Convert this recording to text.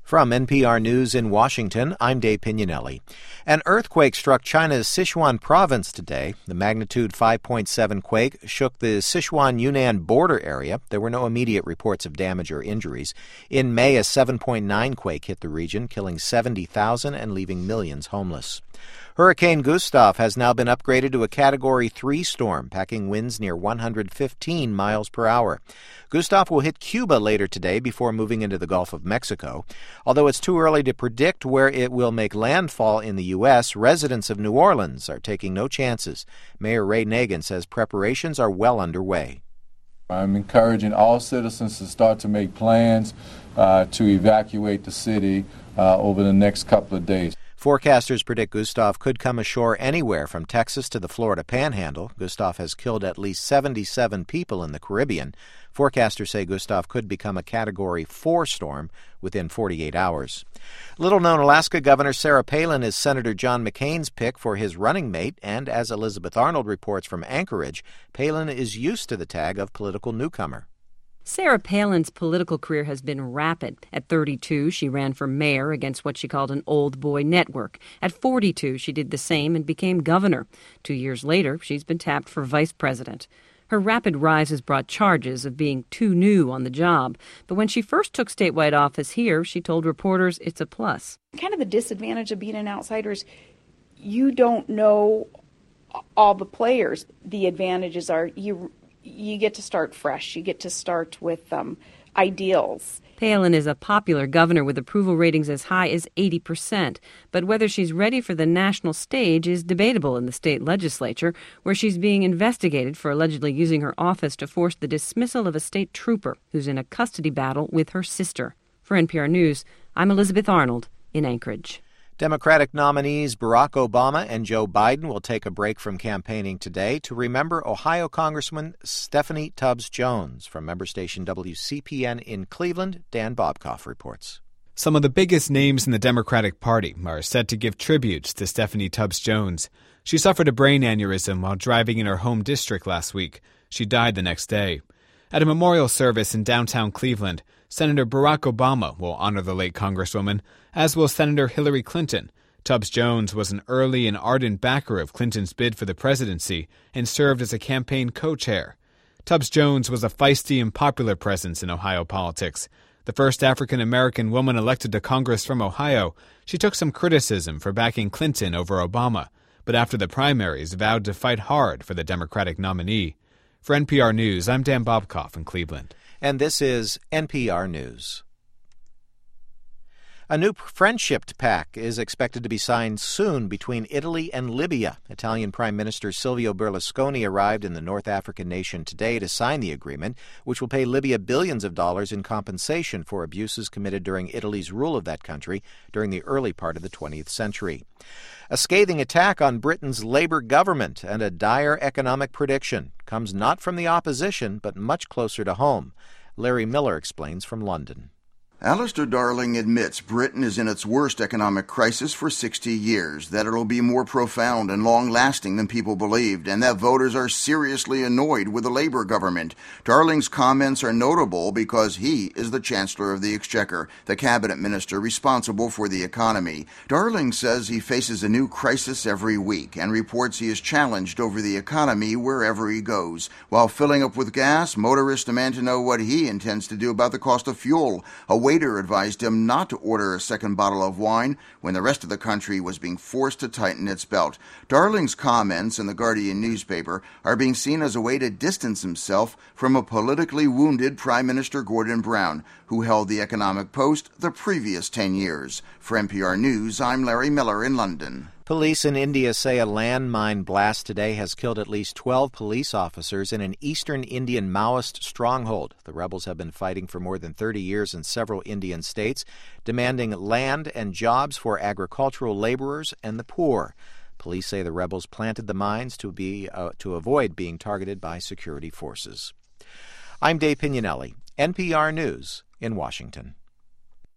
From NPR News in Washington, I'm Dave Pignanelli. An earthquake struck China's Sichuan province today. The magnitude 5.7 quake shook the Sichuan-Yunnan border area. There were no immediate reports of damage or injuries. In May, a 7.9 quake hit the region, killing 70,000 and leaving millions homeless. Hurricane Gustav has now been upgraded to a Category 3 storm, packing winds near 115 miles per hour. Gustav will hit Cuba later today before moving into the Gulf of Mexico. Although it's too early to predict where it will make landfall in the U.S., residents of New Orleans are taking no chances. Mayor Ray Nagin says preparations are well underway. I'm encouraging all citizens to start to make plans to evacuate the city over the next couple of days. Forecasters predict Gustav could come ashore anywhere from Texas to the Florida Panhandle. Gustav has killed at least 77 people in the Caribbean. Forecasters say Gustav could become a Category 4 storm within 48 hours. Little-known Alaska Governor Sarah Palin is Senator John McCain's pick for his running mate, and as Elizabeth Arnold reports from Anchorage, Palin is used to the tag of political newcomer. Sarah Palin's political career has been rapid. At 32, she ran for mayor against what she called an old boy network. At 42, she did the same and became governor. 2 years later, she's been tapped for vice president. Her rapid rise has brought charges of being too new on the job. But when she first took statewide office here, she told reporters it's a plus. Kind of the disadvantage of being an outsider is you don't know all the players. The advantages are you get to start fresh. You get to start with ideals. Palin is a popular governor with approval ratings as high as 80%. But whether she's ready for the national stage is debatable in the state legislature, where she's being investigated for allegedly using her office to force the dismissal of a state trooper who's in a custody battle with her sister. For NPR News, I'm Elizabeth Arnold in Anchorage. Democratic nominees Barack Obama and Joe Biden will take a break from campaigning today to remember Ohio Congresswoman Stephanie Tubbs Jones. From member station WCPN in Cleveland, Dan Bobkoff reports. Some of the biggest names in the Democratic Party are set to give tributes to Stephanie Tubbs Jones. She suffered a brain aneurysm while driving in her home district last week. She died the next day. At a memorial service in downtown Cleveland, Senator Barack Obama will honor the late Congresswoman, as will Senator Hillary Clinton. Tubbs Jones was an early and ardent backer of Clinton's bid for the presidency and served as a campaign co-chair. Tubbs Jones was a feisty and popular presence in Ohio politics. The first African-American woman elected to Congress from Ohio, she took some criticism for backing Clinton over Obama, but after the primaries vowed to fight hard for the Democratic nominee. For NPR News, I'm Dan Bobkoff in Cleveland. And this is NPR News. A new friendship pact is expected to be signed soon between Italy and Libya. Italian Prime Minister Silvio Berlusconi arrived in the North African nation today to sign the agreement, which will pay Libya billions of dollars in compensation for abuses committed during Italy's rule of that country during the early part of the 20th century. A scathing attack on Britain's Labour government and a dire economic prediction comes not from the opposition, but much closer to home. Larry Miller explains from London. Alistair Darling admits Britain is in its worst economic crisis for 60 years, that it'll be more profound and long-lasting than people believed, and that voters are seriously annoyed with the Labour government. Darling's comments are notable because he is the Chancellor of the Exchequer, the cabinet minister responsible for the economy. Darling says he faces a new crisis every week and reports he is challenged over the economy wherever he goes. While filling up with gas, motorists demand to know what he intends to do about the cost of fuel. A waiter advised him not to order a second bottle of wine when the rest of the country was being forced to tighten its belt. Darling's comments in the Guardian newspaper are being seen as a way to distance himself from a politically wounded Prime Minister Gordon Brown, who held the economic post the previous 10 years. For NPR News, I'm Larry Miller in London. Police in India say a landmine blast today has killed at least 12 police officers in an eastern Indian Maoist stronghold. The rebels have been fighting for more than 30 years in several Indian states, demanding land and jobs for agricultural laborers and the poor. Police say the rebels planted the mines to avoid being targeted by security forces. I'm Dave Pignanelli, NPR News in Washington.